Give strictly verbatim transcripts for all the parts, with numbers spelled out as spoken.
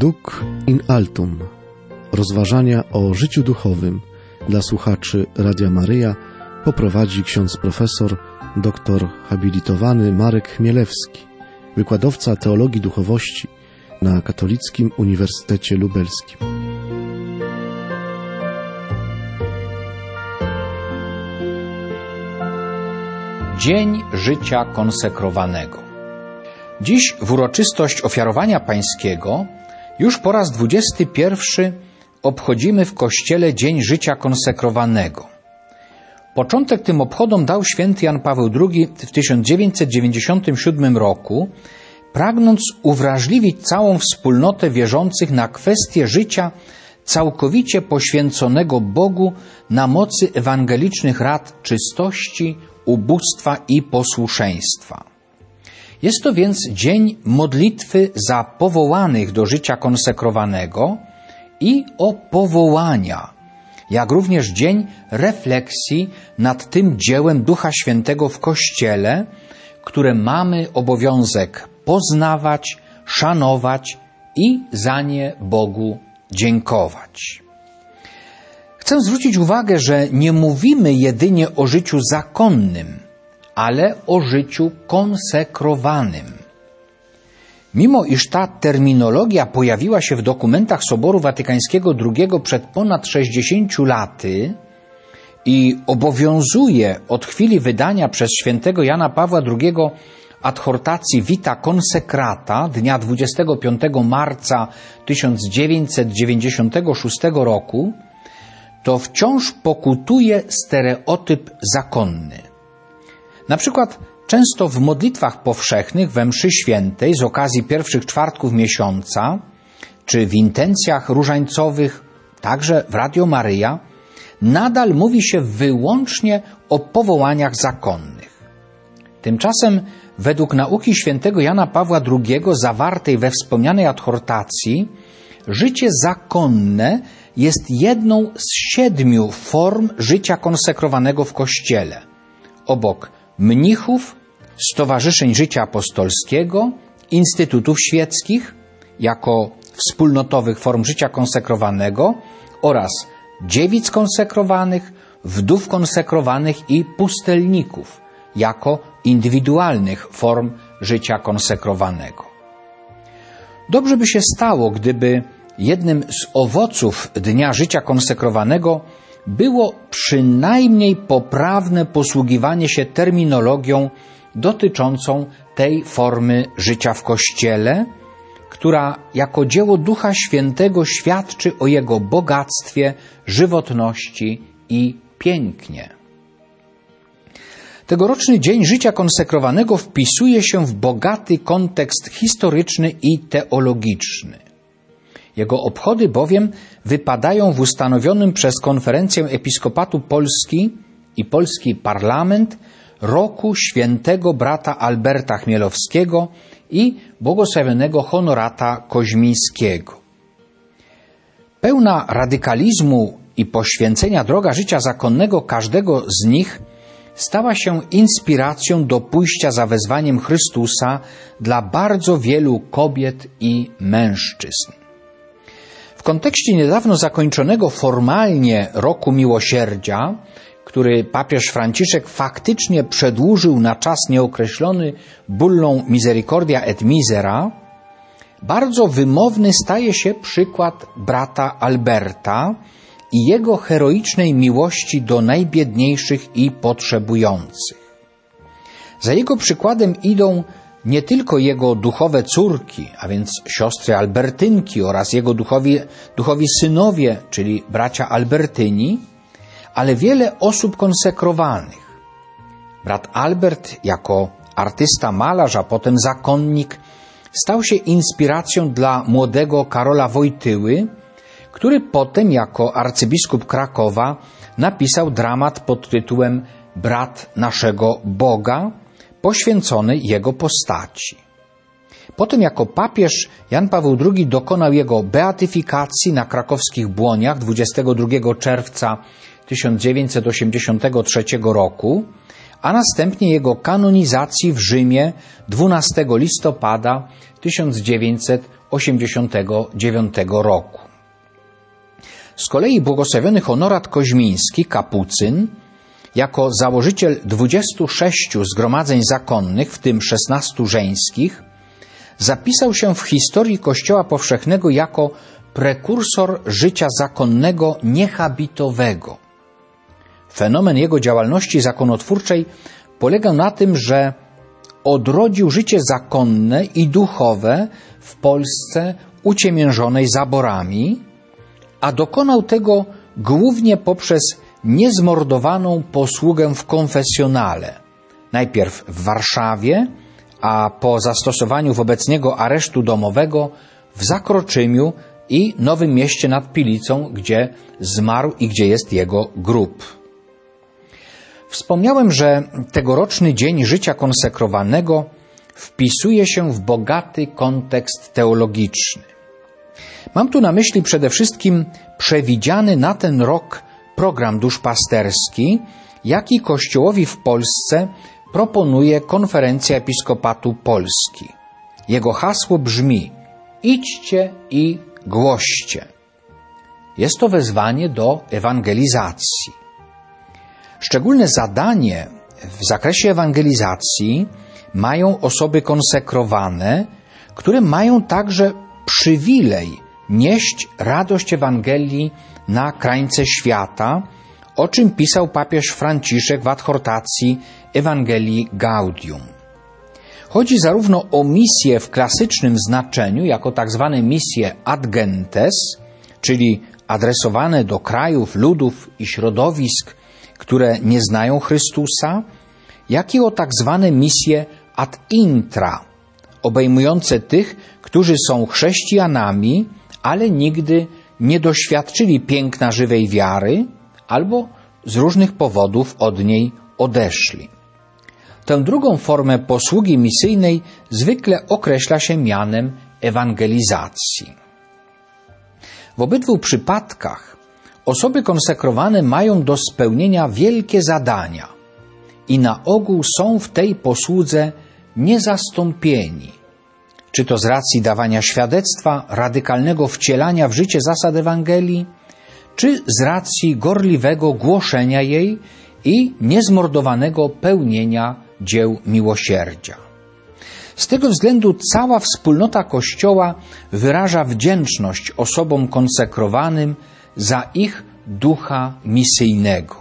Traduc in altum. Rozważania o życiu duchowym dla słuchaczy Radia Maryja poprowadzi ksiądz profesor doktor habilitowany Marek Chmielewski, wykładowca teologii duchowości na Katolickim Uniwersytecie Lubelskim. Dzień życia konsekrowanego. Dziś w uroczystość ofiarowania pańskiego już po raz dwudziesty pierwszy obchodzimy w Kościele Dzień życia konsekrowanego. Początek tym obchodom dał święty Jan Paweł drugi w tysiąc dziewięćset dziewięćdziesiątym siódmym roku, pragnąc uwrażliwić całą wspólnotę wierzących na kwestię życia całkowicie poświęconego Bogu na mocy ewangelicznych rad czystości, ubóstwa i posłuszeństwa. Jest to więc dzień modlitwy za powołanych do życia konsekrowanego i o powołania, jak również dzień refleksji nad tym dziełem Ducha Świętego w Kościele, które mamy obowiązek poznawać, szanować i za nie Bogu dziękować. Chcę zwrócić uwagę, że nie mówimy jedynie o życiu zakonnym, ale o życiu konsekrowanym. Mimo iż ta terminologia pojawiła się w dokumentach Soboru Watykańskiego drugiego przed ponad sześćdziesięciu laty i obowiązuje od chwili wydania przez świętego Jana Pawła drugiego adhortacji Vita Consecrata dnia dwudziestego piątego marca tysiąc dziewięćset dziewięćdziesiątego szóstego roku, to wciąż pokutuje stereotyp zakonny. Na przykład często w modlitwach powszechnych we mszy świętej z okazji pierwszych czwartków miesiąca, czy w intencjach różańcowych, także w Radio Maryja, nadal mówi się wyłącznie o powołaniach zakonnych. Tymczasem według nauki świętego Jana Pawła drugiego zawartej we wspomnianej adhortacji, życie zakonne jest jedną z siedmiu form życia konsekrowanego w Kościele. Obok mnichów, stowarzyszeń życia apostolskiego, instytutów świeckich, jako wspólnotowych form życia konsekrowanego oraz dziewic konsekrowanych, wdów konsekrowanych i pustelników, jako indywidualnych form życia konsekrowanego. Dobrze by się stało, gdyby jednym z owoców dnia życia konsekrowanego było przynajmniej poprawne posługiwanie się terminologią dotyczącą tej formy życia w Kościele, która jako dzieło Ducha Świętego świadczy o Jego bogactwie, żywotności i pięknie. Tegoroczny Dzień Życia Konsekrowanego wpisuje się w bogaty kontekst historyczny i teologiczny. Jego obchody bowiem wypadają w ustanowionym przez Konferencję Episkopatu Polski i Polski Parlament roku świętego brata Alberta Chmielowskiego i błogosławionego Honorata Koźmińskiego. Pełna radykalizmu i poświęcenia droga życia zakonnego każdego z nich stała się inspiracją do pójścia za wezwaniem Chrystusa dla bardzo wielu kobiet i mężczyzn. W kontekście niedawno zakończonego formalnie Roku Miłosierdzia, który papież Franciszek faktycznie przedłużył na czas nieokreślony bullą Misericordia et Misera, bardzo wymowny staje się przykład brata Alberta i jego heroicznej miłości do najbiedniejszych i potrzebujących. Za jego przykładem idą nie tylko jego duchowe córki, a więc siostry Albertynki oraz jego duchowi, duchowi synowie, czyli bracia Albertyni, ale wiele osób konsekrowanych. Brat Albert jako artysta malarz, a potem zakonnik, stał się inspiracją dla młodego Karola Wojtyły, który potem jako arcybiskup Krakowa napisał dramat pod tytułem Brat naszego Boga, poświęcony jego postaci. Potem jako papież Jan Paweł drugi dokonał jego beatyfikacji na krakowskich Błoniach dwudziestego drugiego czerwca tysiąc dziewięćset osiemdziesiątego trzeciego roku, a następnie jego kanonizacji w Rzymie dwunastego listopada tysiąc dziewięćset osiemdziesiątego dziewiątego roku. Z kolei błogosławiony Honorat Koźmiński, kapucyn, jako założyciel dwudziestu sześciu zgromadzeń zakonnych, w tym szesnastu żeńskich, zapisał się w historii Kościoła powszechnego jako prekursor życia zakonnego niehabitowego. Fenomen jego działalności zakonotwórczej polegał na tym, że odrodził życie zakonne i duchowe w Polsce uciemiężonej zaborami, a dokonał tego głównie poprzez niezmordowaną posługę w konfesjonale, najpierw w Warszawie, a po zastosowaniu wobec niego aresztu domowego w Zakroczymiu i Nowym Mieście nad Pilicą, gdzie zmarł i gdzie jest jego grób. Wspomniałem, że tegoroczny Dzień Życia Konsekrowanego wpisuje się w bogaty kontekst teologiczny. Mam tu na myśli przede wszystkim przewidziany na ten rok program duszpasterski, jaki Kościołowi w Polsce proponuje Konferencja Episkopatu Polski. Jego hasło brzmi: idźcie i głoście. Jest to wezwanie do ewangelizacji. Szczególne zadanie w zakresie ewangelizacji mają osoby konsekrowane, które mają także przywilej nieść radość Ewangelii na krańce świata, o czym pisał papież Franciszek w adhortacji Ewangelii Gaudium. Chodzi zarówno o misję w klasycznym znaczeniu, jako tak zwane misje ad gentes, czyli adresowane do krajów, ludów i środowisk, które nie znają Chrystusa, jak i o tak zwane misje ad intra, obejmujące tych, którzy są chrześcijanami, ale nigdy nie doświadczyli piękna żywej wiary albo z różnych powodów od niej odeszli. Tę drugą formę posługi misyjnej zwykle określa się mianem ewangelizacji. W obydwu przypadkach osoby konsekrowane mają do spełnienia wielkie zadania i na ogół są w tej posłudze niezastąpieni, czy to z racji dawania świadectwa, radykalnego wcielania w życie zasad Ewangelii, czy z racji gorliwego głoszenia jej i niezmordowanego pełnienia dzieł miłosierdzia. Z tego względu cała wspólnota Kościoła wyraża wdzięczność osobom konsekrowanym za ich ducha misyjnego.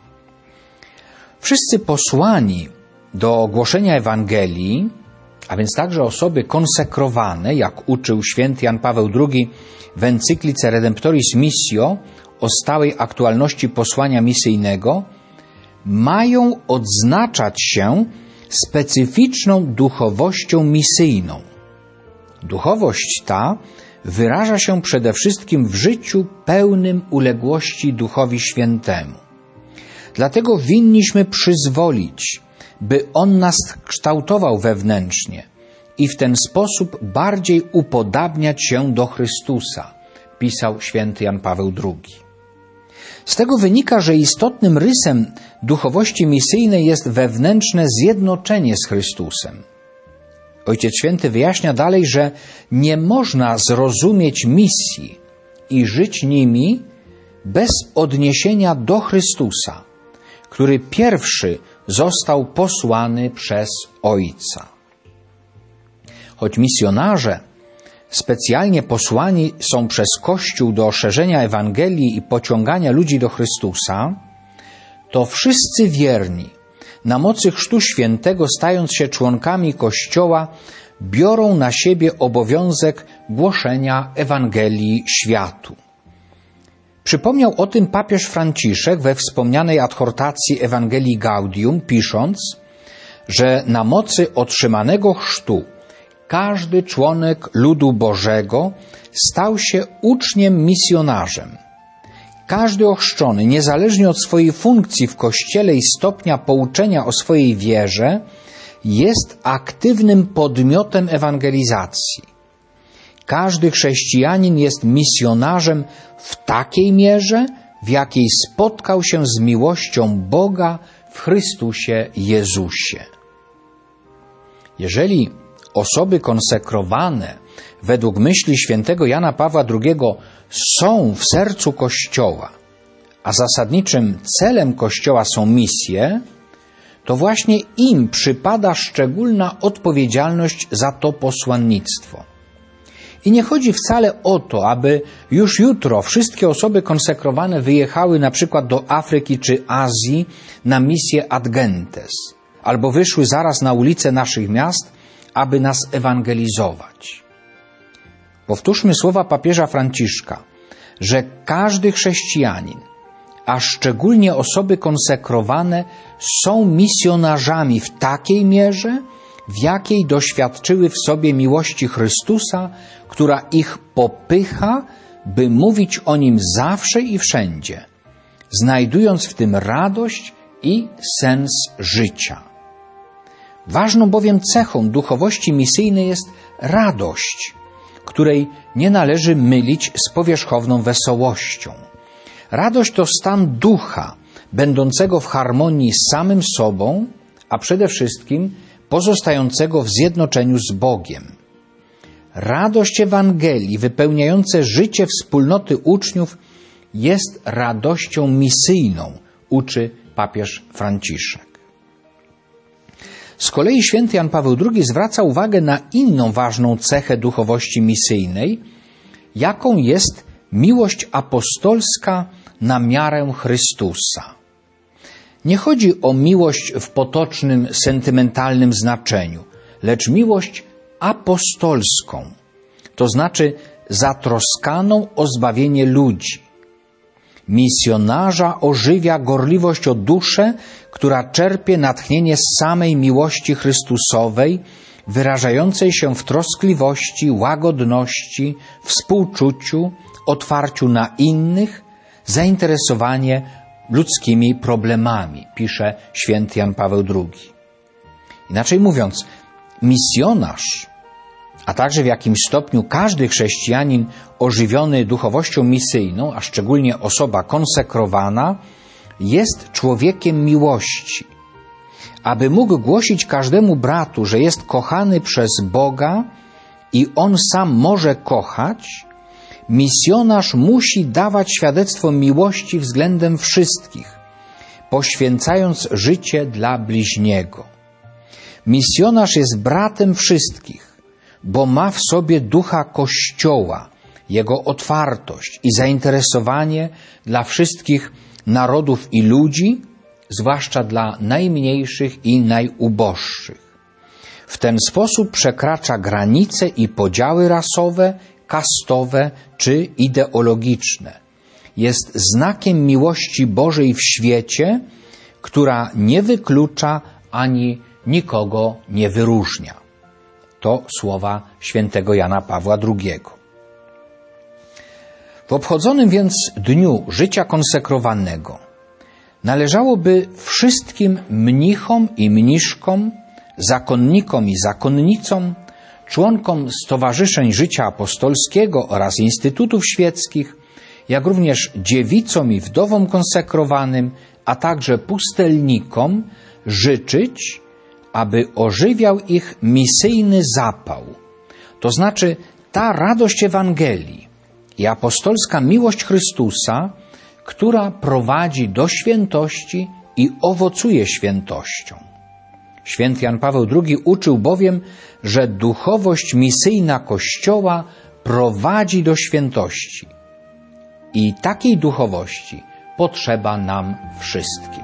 Wszyscy posłani do głoszenia Ewangelii, a więc także osoby konsekrowane, jak uczył święty Jan Paweł drugi w encyklice Redemptoris Missio o stałej aktualności posłania misyjnego, mają odznaczać się specyficzną duchowością misyjną. Duchowość ta wyraża się przede wszystkim w życiu pełnym uległości Duchowi Świętemu. Dlatego winniśmy przyzwolić, by On nas kształtował wewnętrznie i w ten sposób bardziej upodabniać się do Chrystusa, pisał święty Jan Paweł drugi. Z tego wynika, że istotnym rysem duchowości misyjnej jest wewnętrzne zjednoczenie z Chrystusem. Ojciec Święty wyjaśnia dalej, że nie można zrozumieć misji i żyć nimi bez odniesienia do Chrystusa, który pierwszy został posłany przez Ojca. Choć misjonarze specjalnie posłani są przez Kościół do szerzenia Ewangelii i pociągania ludzi do Chrystusa, to wszyscy wierni, na mocy Chrztu Świętego stając się członkami Kościoła, biorą na siebie obowiązek głoszenia Ewangelii światu. Przypomniał o tym papież Franciszek we wspomnianej adhortacji Ewangelii Gaudium, pisząc, że na mocy otrzymanego chrztu każdy członek ludu Bożego stał się uczniem misjonarzem. Każdy ochrzczony, niezależnie od swojej funkcji w Kościele i stopnia pouczenia o swojej wierze, jest aktywnym podmiotem ewangelizacji. Każdy chrześcijanin jest misjonarzem w takiej mierze, w jakiej spotkał się z miłością Boga w w Chrystusie Jezusie. Jeżeli osoby konsekrowane według myśli świętego Jana Pawła drugiego są w sercu Kościoła, a zasadniczym celem Kościoła są misje, to właśnie im przypada szczególna odpowiedzialność za to posłannictwo. I nie chodzi wcale o to, aby już jutro wszystkie osoby konsekrowane wyjechały na przykład do Afryki czy Azji na misję ad gentes, albo wyszły zaraz na ulice naszych miast, aby nas ewangelizować. Powtórzmy słowa papieża Franciszka, że każdy chrześcijanin, a szczególnie osoby konsekrowane, są misjonarzami w takiej mierze, w jakiej doświadczyły w sobie miłości Chrystusa, która ich popycha, by mówić o Nim zawsze i wszędzie, znajdując w tym radość i sens życia. Ważną bowiem cechą duchowości misyjnej jest radość, której nie należy mylić z powierzchowną wesołością. Radość to stan ducha, będącego w harmonii z samym sobą, a przede wszystkim pozostającego w zjednoczeniu z Bogiem. Radość Ewangelii, wypełniające życie wspólnoty uczniów, jest radością misyjną, uczy papież Franciszek. Z kolei święty Jan Paweł drugi zwraca uwagę na inną ważną cechę duchowości misyjnej, jaką jest miłość apostolska na miarę Chrystusa. Nie chodzi o miłość w potocznym, sentymentalnym znaczeniu, lecz miłość apostolską, to znaczy zatroskaną o zbawienie ludzi. Misjonarza ożywia gorliwość o duszę, która czerpie natchnienie z samej miłości Chrystusowej, wyrażającej się w troskliwości, łagodności, współczuciu, otwarciu na innych, zainteresowanie ludzkimi problemami, pisze święty Jan Paweł drugi. Inaczej mówiąc, misjonarz, a także w jakimś stopniu każdy chrześcijanin ożywiony duchowością misyjną, a szczególnie osoba konsekrowana, jest człowiekiem miłości. Aby mógł głosić każdemu bratu, że jest kochany przez Boga i on sam może kochać, misjonarz musi dawać świadectwo miłości względem wszystkich, poświęcając życie dla bliźniego. Misjonarz jest bratem wszystkich, bo ma w sobie ducha Kościoła, jego otwartość i zainteresowanie dla wszystkich narodów i ludzi, zwłaszcza dla najmniejszych i najuboższych. W ten sposób przekracza granice i podziały rasowe, kastowe czy ideologiczne. Jest znakiem miłości Bożej w świecie, która nie wyklucza ani nikogo nie wyróżnia. To słowa świętego Jana Pawła drugiego. W obchodzonym więc dniu życia konsekrowanego należałoby wszystkim mnichom i mniszkom, zakonnikom i zakonnicom, członkom stowarzyszeń życia apostolskiego oraz instytutów świeckich, jak również dziewicom i wdowom konsekrowanym, a także pustelnikom życzyć, aby ożywiał ich misyjny zapał, to znaczy ta radość Ewangelii i apostolska miłość Chrystusa, która prowadzi do świętości i owocuje świętością. Święty Jan Paweł drugi uczył bowiem, że duchowość misyjna Kościoła prowadzi do świętości. I takiej duchowości potrzeba nam wszystkim.